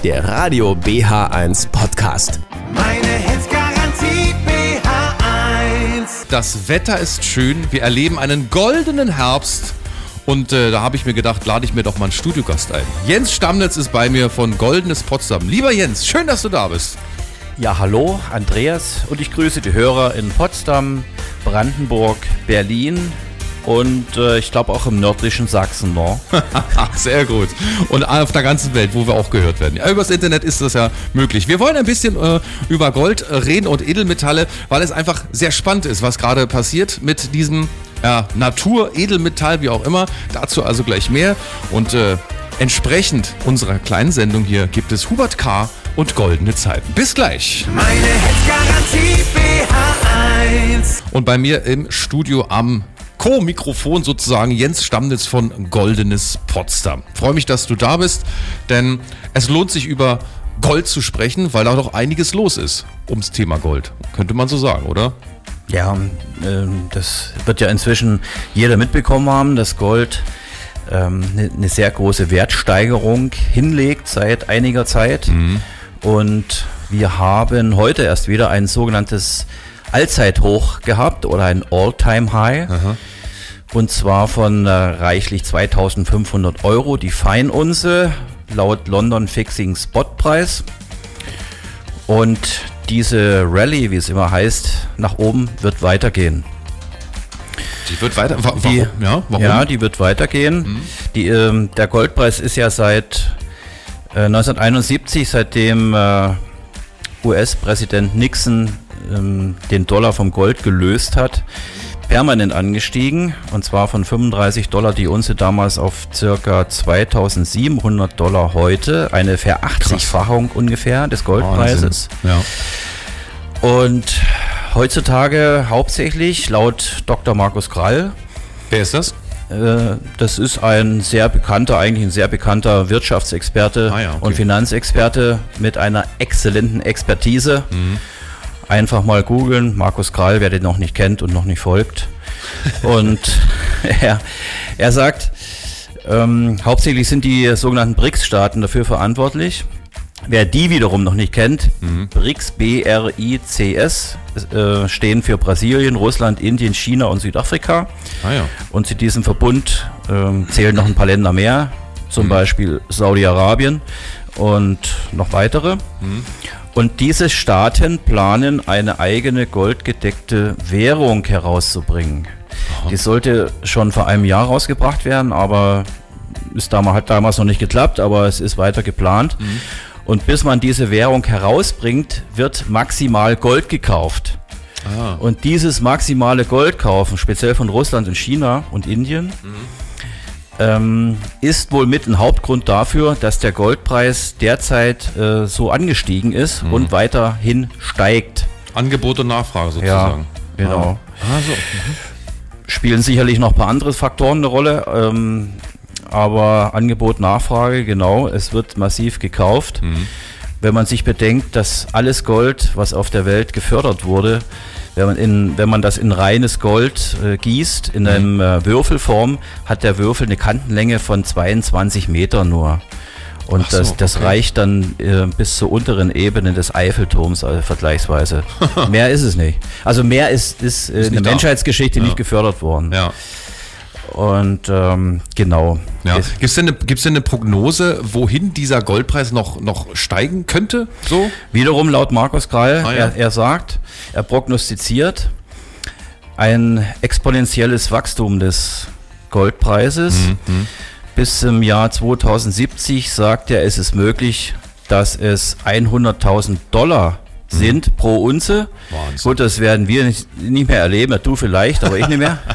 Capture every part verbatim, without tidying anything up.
der Radio B H eins Podcast. Meine Hits Garantie B H eins. Das Wetter ist schön, wir erleben einen goldenen Herbst und äh, da habe ich mir gedacht, lade ich mir doch mal einen Studiogast ein. Jens Stammnitz ist bei mir von Goldenes Potsdam. Lieber Jens, schön, dass du da bist. Ja, hallo, Andreas, und ich grüße die Hörer in Potsdam, Brandenburg, Berlin und äh, ich glaube auch im nördlichen Sachsen noch. Sehr gut. Und auf der ganzen Welt, wo wir auch gehört werden. Ja, übers Internet ist das ja möglich. Wir wollen ein bisschen äh, über Gold reden und Edelmetalle, weil es einfach sehr spannend ist, was gerade passiert mit diesem ja, Natur, Edelmetall, wie auch immer. Dazu also gleich mehr. Und äh, entsprechend unserer kleinen Sendung hier gibt es Hubert K. und goldene Zeiten. Bis gleich. Meine Hits Garantie B H eins. Und bei mir im Studio am Co-Mikrofon sozusagen Jens Stammnitz von Goldenes Potsdam. Freue mich, dass du da bist, denn es lohnt sich über Gold zu sprechen, weil da doch einiges los ist ums Thema Gold. Könnte man so sagen, oder? Ja, äh, das wird ja inzwischen jeder mitbekommen haben, dass Gold ähm, eine, eine sehr große Wertsteigerung hinlegt seit einiger Zeit. Mhm. Und wir haben heute erst wieder ein sogenanntes Allzeithoch gehabt oder ein All-Time-High. Aha. Und zwar von äh, reichlich zweitausendfünfhundert Euro, die Feinunze, laut London Fixing Spotpreis. Und diese Rallye, wie es immer heißt, nach oben wird weitergehen. Die wird weiter, wa- warum? Die, ja, warum? ja, die wird weitergehen. Mhm. Die, ähm, der Goldpreis ist ja seit äh, neunzehnhunderteinundsiebzig, seitdem äh, U S-Präsident Nixon ähm, den Dollar vom Gold gelöst hat, permanent angestiegen, und zwar von fünfunddreißig Dollar die Unze damals auf ca. zweitausendsiebenhundert Dollar heute, eine Verachtzigfachung ungefähr des Goldpreises. Ja. Und heutzutage hauptsächlich laut Doktor Markus Krall. Wer ist das? Äh, das ist ein sehr bekannter, eigentlich ein sehr bekannter Wirtschaftsexperte ah ja, okay. und Finanzexperte mit einer exzellenten Expertise. Mhm. Einfach mal googeln, Markus Krall, wer den noch nicht kennt und noch nicht folgt. Und er, er sagt, ähm, hauptsächlich sind die sogenannten B R I C S-Staaten dafür verantwortlich. Wer die wiederum noch nicht kennt, mhm. B R I C S, B R I C S, äh, stehen für Brasilien, Russland, Indien, China und Südafrika. Ah ja. Und zu diesem Verbund äh, zählen noch ein paar Länder mehr, zum mhm. Beispiel Saudi-Arabien und noch weitere. Mhm. Und diese Staaten planen, eine eigene goldgedeckte Währung herauszubringen. Aha. Die sollte schon vor einem Jahr rausgebracht werden, aber ist damals, hat damals noch nicht geklappt, aber es ist weiter geplant. Mhm. Und bis man diese Währung herausbringt, wird maximal Gold gekauft. Ah. Und dieses maximale Gold kaufen, speziell von Russland und China und Indien, mhm. ähm, ist wohl mit ein Hauptgrund dafür, dass der Goldpreis derzeit äh, so angestiegen ist mhm. und weiterhin steigt. Angebot und Nachfrage sozusagen. Ja, genau. Ah. Ah, so. mhm. Spielen sicherlich noch ein paar andere Faktoren eine Rolle. Ähm, Aber Angebot, Nachfrage, genau, es wird massiv gekauft. Mhm. Wenn man sich bedenkt, dass alles Gold, was auf der Welt gefördert wurde, wenn man, in, wenn man das in reines Gold äh, gießt, in mhm. einem äh, Würfelform, hat der Würfel eine Kantenlänge von zweiundzwanzig Meter nur. Und so, das, das okay. reicht dann äh, bis zur unteren Ebene des Eiffelturms, also vergleichsweise. Mehr ist es nicht. Also mehr ist, ist, äh, ist in der Menschheitsgeschichte ja. nicht gefördert worden. Ja. Und ähm, genau. Ja. Gibt es denn, eine, gibt's denn eine Prognose, wohin dieser Goldpreis noch, noch steigen könnte? So? Wiederum laut Markus Krall, ah, ja. er, er sagt, er prognostiziert ein exponentielles Wachstum des Goldpreises. Mhm. Bis zum Jahr zweitausendsiebzig sagt er, es ist möglich, dass es hunderttausend Dollar sind mhm. pro Unze. Wahnsinn. Gut, das werden wir nicht, nicht mehr erleben, du vielleicht, aber ich nicht mehr.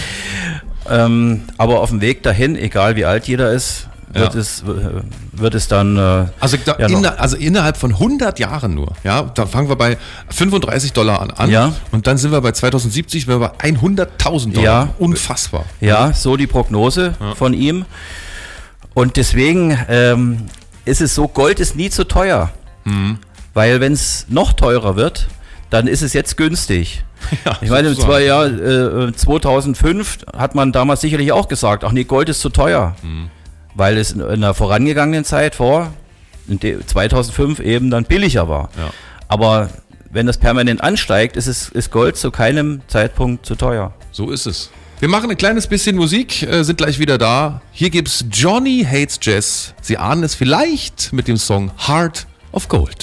Ähm, aber auf dem Weg dahin, egal wie alt jeder ist, wird, ja. es, wird es dann... Äh, also, da, ja inner, also innerhalb von hundert Jahren nur, ja, da fangen wir bei fünfunddreißig Dollar an, an ja. und dann sind wir bei zweitausendsiebzig, wir bei hunderttausend Dollar. Ja. Unfassbar. Ja, so die Prognose ja. von ihm. Und deswegen ähm, ist es so, Gold ist nie zu teuer. Mhm. Weil wenn es noch teurer wird, dann ist es jetzt günstig. Ja, ich meine, im zwei Jahr, äh, zweitausendfünf hat man damals sicherlich auch gesagt, ach nee, Gold ist zu teuer. Mhm. Weil es in, in der vorangegangenen Zeit, vor in zweitausendfünf eben dann billiger war. Ja. Aber wenn das permanent ansteigt, ist, es, ist Gold zu keinem Zeitpunkt zu teuer. So ist es. Wir machen ein kleines bisschen Musik, äh, sind gleich wieder da. Hier gibt's Johnny Hates Jazz. Sie ahnen es vielleicht mit dem Song Heart of Gold.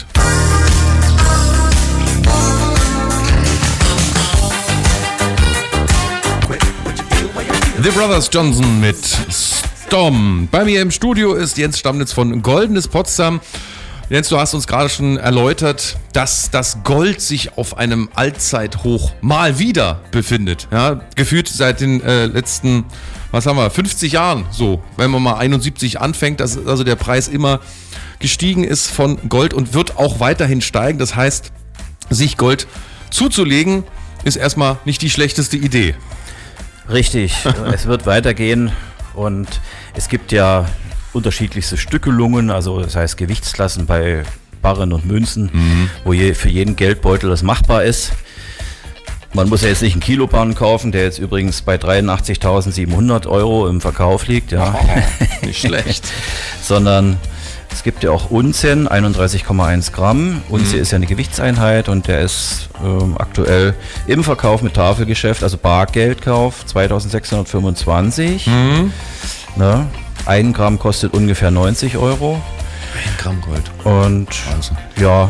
The Brothers Johnson mit Storm. Bei mir im Studio ist Jens Stammnitz von Goldenes Potsdam. Jens, du hast uns gerade schon erläutert, dass das Gold sich auf einem Allzeithoch mal wieder befindet. Ja, gefühlt seit den äh, letzten, was haben wir, fünfzig Jahren so. Wenn man mal einundsiebzig anfängt, dass also der Preis immer gestiegen ist von Gold und wird auch weiterhin steigen. Das heißt, sich Gold zuzulegen, ist erstmal nicht die schlechteste Idee. Richtig, es wird weitergehen und es gibt ja unterschiedlichste Stückelungen, also das heißt Gewichtsklassen bei Barren und Münzen, mhm. wo je, für jeden Geldbeutel das machbar ist. Man muss ja jetzt nicht einen Kilobarren kaufen, der jetzt übrigens bei dreiundachtzigtausendsiebenhundert Euro im Verkauf liegt. Ja. Oh, nicht schlecht. Sondern es gibt ja auch Unzen, einunddreißig Komma eins Gramm. Unze mhm. ist ja eine Gewichtseinheit und der ist ähm, aktuell im Verkauf mit Tafelgeschäft, also Bargeldkauf, zweitausendsechshundertfünfundzwanzig. Mhm. Ne? Ein Gramm kostet ungefähr neunzig Euro. Ein Gramm Gold. Und Wahnsinn. Ja,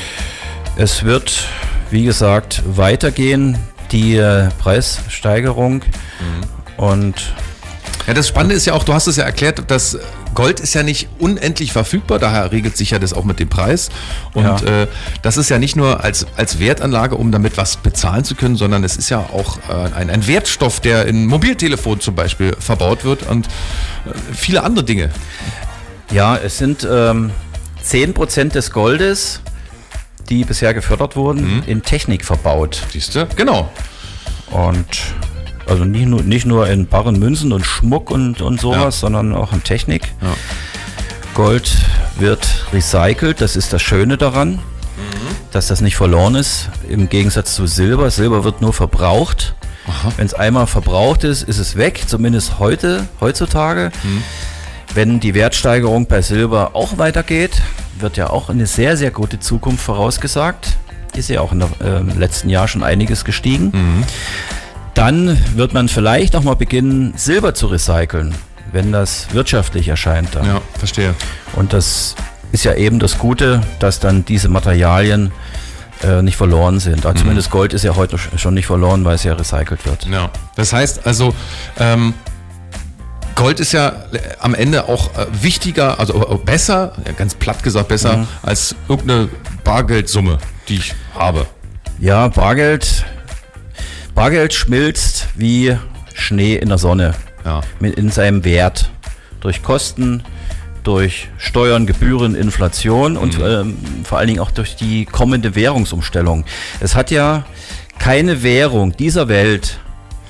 es wird, wie gesagt, weitergehen, die äh, Preissteigerung. Mhm. Und ja, das Spannende ist ja auch, du hast es ja erklärt, dass Gold ist ja nicht unendlich verfügbar, daher regelt sich ja das auch mit dem Preis. Und ja. äh, das ist ja nicht nur als, als Wertanlage, um damit was bezahlen zu können, sondern es ist ja auch äh, ein, ein Wertstoff, der in Mobiltelefon zum Beispiel verbaut wird und äh, viele andere Dinge. Ja, es sind ähm, zehn Prozent des Goldes, die bisher gefördert wurden, mhm. in Technik verbaut. Siehst du? Genau. Und also nicht nur, nicht nur in Barren, Münzen und Schmuck und, und sowas, ja. sondern auch in Technik. Ja. Gold wird recycelt, das ist das Schöne daran, mhm. dass das nicht verloren ist, im Gegensatz zu Silber. Silber wird nur verbraucht. Wenn es einmal verbraucht ist, ist es weg, zumindest heute, heutzutage. Mhm. Wenn die Wertsteigerung bei Silber auch weitergeht, wird ja auch eine sehr, sehr gute Zukunft vorausgesagt. Ist ja auch in der, äh, im letzten Jahr schon einiges gestiegen. Mhm. Dann wird man vielleicht auch mal beginnen, Silber zu recyceln, wenn das wirtschaftlich erscheint. Dann. Ja, verstehe. Und das ist ja eben das Gute, dass dann diese Materialien äh, nicht verloren sind. Also mhm. zumindest Gold ist ja heute schon nicht verloren, weil es ja recycelt wird. Ja, das heißt also, ähm, Gold ist ja am Ende auch äh, wichtiger, also äh, besser, ganz platt gesagt besser, mhm. als irgendeine Bargeldsumme, die ich habe. Ja, Bargeld... Bargeld schmilzt wie Schnee in der Sonne, ja. mit in seinem Wert. Durch Kosten, durch Steuern, Gebühren, Inflation und mhm. ähm, vor allen Dingen auch durch die kommende Währungsumstellung. Es hat ja keine Währung dieser Welt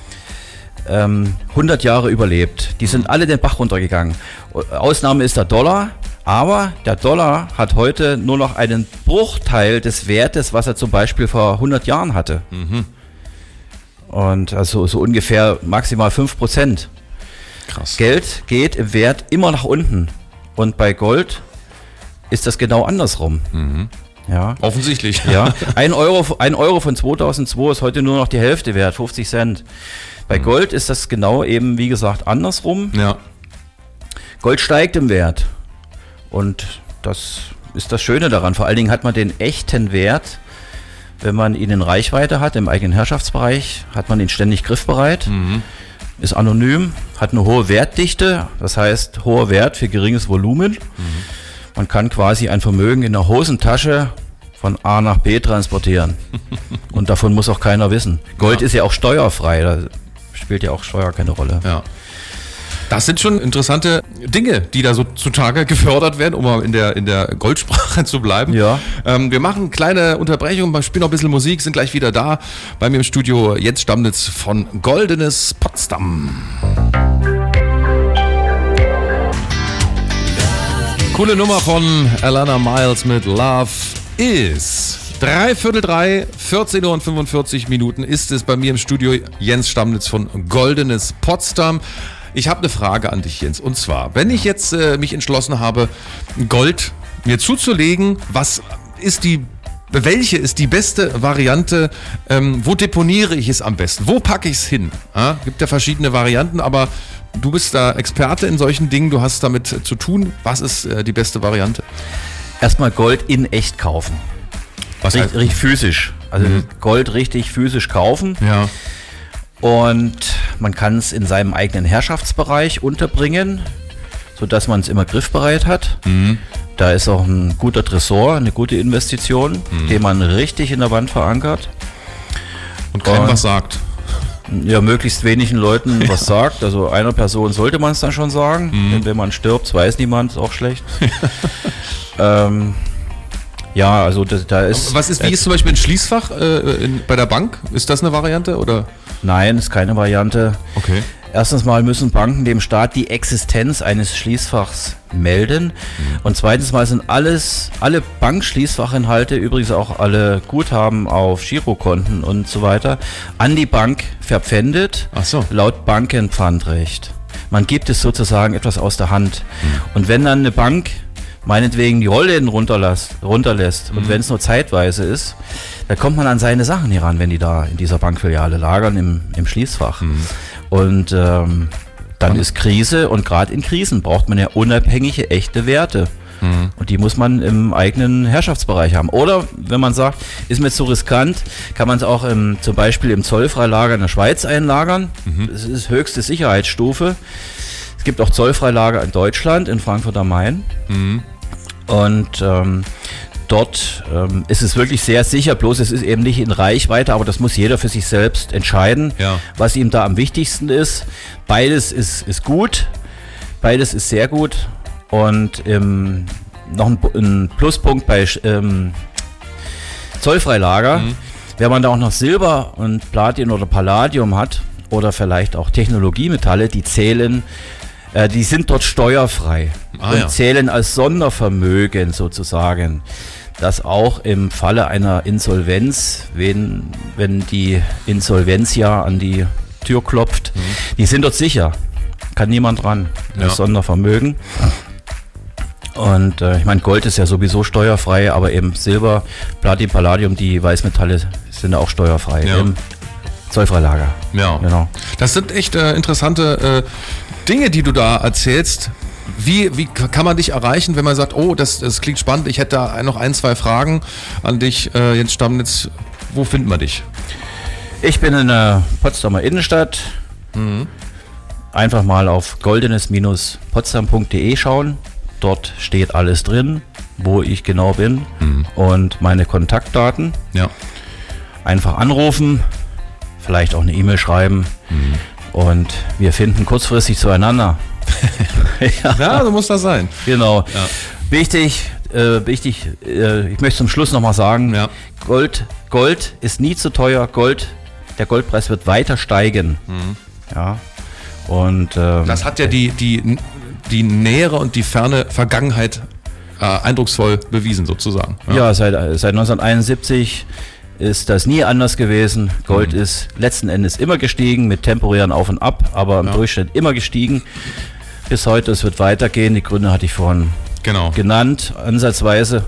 ähm, hundert Jahre überlebt. Die sind alle den Bach runtergegangen. Ausnahme ist der Dollar, aber der Dollar hat heute nur noch einen Bruchteil des Wertes, was er zum Beispiel vor hundert Jahren hatte. Mhm. Und also so ungefähr maximal fünf Prozent. Krass. Geld geht im Wert immer nach unten. Und bei Gold ist das genau andersrum. Mhm. Ja. Offensichtlich. Ja. Ein Euro, ein Euro von zweitausendzwei ist heute nur noch die Hälfte wert, fünfzig Cent. Bei mhm. Gold ist das genau eben, wie gesagt, andersrum. Ja. Gold steigt im Wert. Und das ist das Schöne daran. Vor allen Dingen hat man den echten Wert. Wenn man ihn in Reichweite hat, im eigenen Herrschaftsbereich, hat man ihn ständig griffbereit, mhm. ist anonym, hat eine hohe Wertdichte, das heißt hoher Wert für geringes Volumen. Mhm. Man kann quasi ein Vermögen in der Hosentasche von A nach B transportieren. Und davon muss auch keiner wissen. Gold ja. ist ja auch steuerfrei, da spielt ja auch Steuer keine Rolle. Ja. Das sind schon interessante Dinge, die da so zutage gefördert werden, um mal in der, in der Goldsprache zu bleiben. Ja. Ähm, wir machen eine kleine Unterbrechung, wir spielen noch ein bisschen Musik, sind gleich wieder da. Bei mir im Studio Jens Stammnitz von Goldenes Potsdam. Coole Nummer von Alana Miles mit Love Is. Drei Viertel drei, vierzehn Uhr und fünfundvierzig Minuten ist es bei mir im Studio. Jens Stammnitz von Goldenes Potsdam. Ich habe eine Frage an dich, Jens. Und zwar, wenn ich jetzt äh, mich entschlossen habe, Gold mir zuzulegen, was ist die, welche ist die beste Variante, ähm, wo deponiere ich es am besten, wo packe ich es hin? Ja, gibt ja verschiedene Varianten, aber du bist da Experte in solchen Dingen, du hast damit zu tun. Was ist äh, die beste Variante? Erstmal Gold in echt kaufen. Was richtig, richtig physisch. Also mhm. Gold richtig physisch kaufen. Ja. Und man kann es in seinem eigenen Herrschaftsbereich unterbringen, sodass man es immer griffbereit hat. Mhm. Da ist auch ein guter Tresor, eine gute Investition, mhm. den man richtig in der Wand verankert. Und keinem was sagt. Ja, möglichst wenigen Leuten was sagt. Also einer Person sollte man es dann schon sagen. Mhm. Denn wenn man stirbt, weiß niemand, ist auch schlecht. ähm, ja, also das, da ist... Was ist, wie ist zum Beispiel ein Schließfach äh, in, bei der Bank? Ist das eine Variante oder? Nein, ist keine Variante. Okay. Erstens mal müssen Banken dem Staat die Existenz eines Schließfachs melden. Mhm. Und zweitens mal sind alles, alle Bankschließfachinhalte, übrigens auch alle Guthaben auf Girokonten und so weiter, an die Bank verpfändet, Ach so. laut Bankenpfandrecht. Man gibt es sozusagen etwas aus der Hand. Mhm. Und wenn dann eine Bank meinetwegen die Rollläden runterlässt, runterlässt mhm. und wenn es nur zeitweise ist, dann kommt man an seine Sachen hier ran, wenn die da in dieser Bankfiliale lagern im, im Schließfach. Mhm. Und ähm, dann ist Krise und gerade in Krisen braucht man ja unabhängige, echte Werte. Mhm. Und die muss man im eigenen Herrschaftsbereich haben. Oder wenn man sagt, ist mir jetzt so riskant, kann man es auch im, zum Beispiel im Zollfreilager in der Schweiz einlagern. Mhm. Das ist höchste Sicherheitsstufe. Es gibt auch Zollfreilager in Deutschland, in Frankfurt am Main. Mhm. Und ähm, dort ähm, ist es wirklich sehr sicher, bloß es ist eben nicht in Reichweite, aber das muss jeder für sich selbst entscheiden, ja. was ihm da am wichtigsten ist. Beides ist, ist gut, beides ist sehr gut. Und ähm, noch ein, ein Pluspunkt bei ähm, Zollfreilager, mhm. wenn man da auch noch Silber und Platin oder Palladium hat oder vielleicht auch Technologiemetalle, die zählen, äh, die sind dort steuerfrei ah, und ja. zählen als Sondervermögen sozusagen. Das auch im Falle einer Insolvenz, wenn, wenn die Insolvenz ja an die Tür klopft, mhm. die sind dort sicher. Kann niemand ran. Das ja. Sondervermögen. Und äh, ich meine, Gold ist ja sowieso steuerfrei, aber eben Silber, Platin, Palladium, die Weißmetalle sind auch steuerfrei ja. im Zollfreilager. Ja, genau. Das sind echt äh, interessante äh, Dinge, die du da erzählst. Wie, wie kann man dich erreichen, wenn man sagt, oh, das, das klingt spannend, ich hätte da noch ein, zwei Fragen an dich, äh, Jens Stammnitz. Wo findet man dich? Ich bin in der Potsdamer Innenstadt. Mhm. Einfach mal auf goldenes Potsdam punkt de schauen. Dort steht alles drin, wo ich genau bin mhm. und meine Kontaktdaten. Ja. Einfach anrufen, vielleicht auch eine E-Mail schreiben mhm. und wir finden kurzfristig zueinander. ja. ja, so muss das sein. Genau. Ja. Wichtig, äh, wichtig, äh, ich möchte zum Schluss nochmal sagen, ja. Gold, Gold ist nie zu teuer. Gold, der Goldpreis wird weiter steigen. Mhm. Ja. Und, ähm, das hat ja die, die, die nähere und die ferne Vergangenheit äh, eindrucksvoll bewiesen sozusagen. Ja, ja seit, seit neunzehnhunderteinundsiebzig ist das nie anders gewesen. Gold mhm. ist letzten Endes immer gestiegen, mit temporären Auf und Ab, aber im ja. Durchschnitt immer gestiegen. Bis heute, es wird weitergehen. Die Gründe hatte ich vorhin genau. genannt, ansatzweise.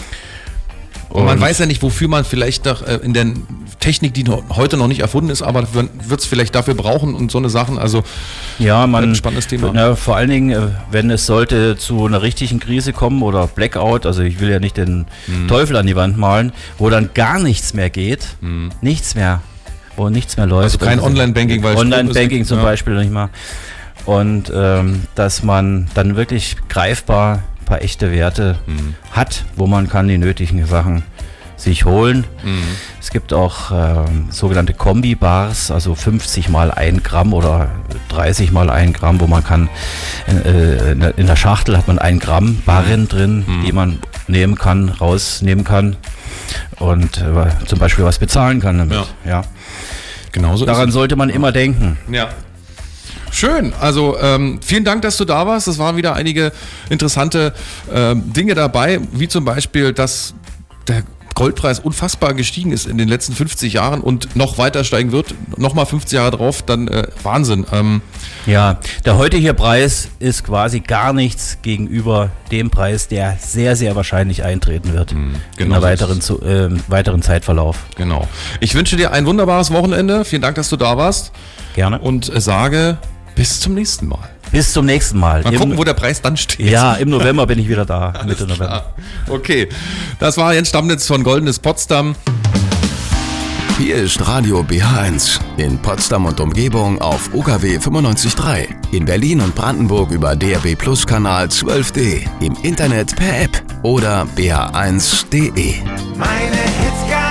Und, und man weiß ja nicht, wofür man vielleicht noch äh, in der Technik, die noch, heute noch nicht erfunden ist, aber wird es vielleicht dafür brauchen und so eine Sachen. Also ja, man, ein spannendes Thema. Na, vor allen Dingen, äh, wenn es sollte zu einer richtigen Krise kommen oder Blackout, also ich will ja nicht den mhm. Teufel an die Wand malen, wo dann gar nichts mehr geht, mhm. nichts mehr, wo nichts mehr läuft. Also kein also Online-Banking, weil Online-Banking zum ja. Beispiel nicht mal. Und ähm, dass man dann wirklich greifbar ein paar echte Werte mhm. hat, wo man kann die nötigen Sachen sich holen. Mhm. Es gibt auch ähm, sogenannte Kombi-Bars, also fünfzig mal ein Gramm oder dreißig mal ein Gramm, wo man kann, äh, in der Schachtel hat man ein Gramm Barren drin, mhm. die man nehmen kann, rausnehmen kann und äh, zum Beispiel was bezahlen kann damit. Ja. Ja. Genauso Daran sollte man immer denken. Ja. Schön, also ähm, vielen Dank, dass du da warst. Es waren wieder einige interessante äh, Dinge dabei, wie zum Beispiel, dass der Goldpreis unfassbar gestiegen ist in den letzten fünfzig Jahren und noch weiter steigen wird, nochmal fünfzig Jahre drauf, dann äh, Wahnsinn. Ähm, ja, der heutige Preis ist quasi gar nichts gegenüber dem Preis, der sehr, sehr wahrscheinlich eintreten wird mh, genau in der weiteren, zu, äh, weiteren Zeitverlauf. Genau. Ich wünsche dir ein wunderbares Wochenende. Vielen Dank, dass du da warst. Gerne. Und äh, sage bis zum nächsten Mal. Bis zum nächsten Mal. Mal Im, gucken, wo der Preis dann steht. Ja, im November bin ich wieder da. Mitte November. Klar. Okay, das war Jens Stammnitz von Goldenes Potsdam. Hier ist Radio B H eins. In Potsdam und Umgebung auf O K W fünfundneunzig Komma drei. In Berlin und Brandenburg über D A B Plus Kanal zwölf D. Im Internet per App oder b h eins punkt d e. Meine Hits